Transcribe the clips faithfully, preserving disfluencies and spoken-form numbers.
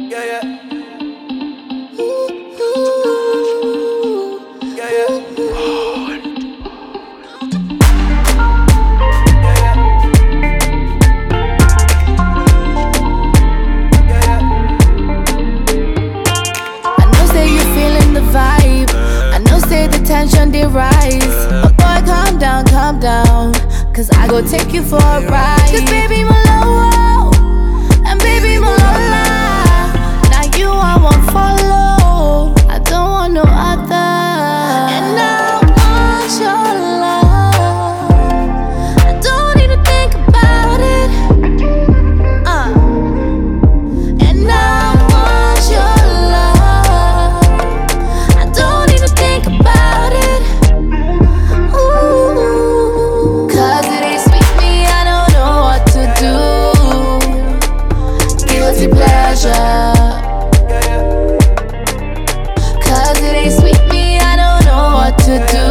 Yeah, yeah. Ooh, yeah, yeah. Tension they rise, but boy calm down, calm down, cause I go take you for a ride. Cause baby my low, and baby my lola. Now you I won't follow, I don't want no other. And I want your love, I don't need to think about it. uh. And I want your love, I don't need to think about it. Cause it ain't sweet me, I don't know what to do.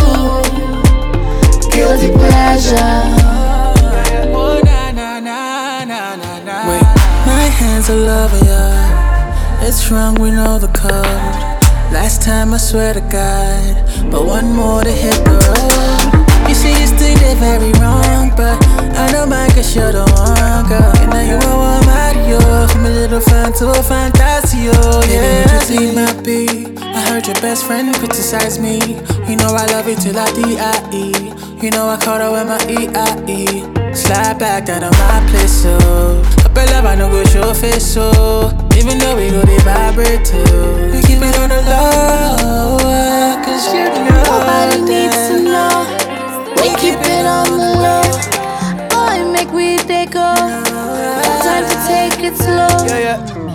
Guilty pleasure. Oh, na, na, na, na, na, na. Wait, my hands are loving ya. It's wrong, we know the code. Last time I swear to God, but one more to hit the road. You see this thing, they're very wrong, but I know mine cause you're the one, girl. And now you know I'm out of you. From a little fan to a fantasio, yeah. Baby, you my beat. I heard your best friend criticize me. You know I love you till I D I E. You know I caught her with my E I E. Slide back down to my place, so up in love, I know go show face, so even though we go, they vibrate too. We keep it on the low, cause you know nobody needs to know. We keep it on the low. Boy, make we they go. No time to take it slow. Yeah, yeah.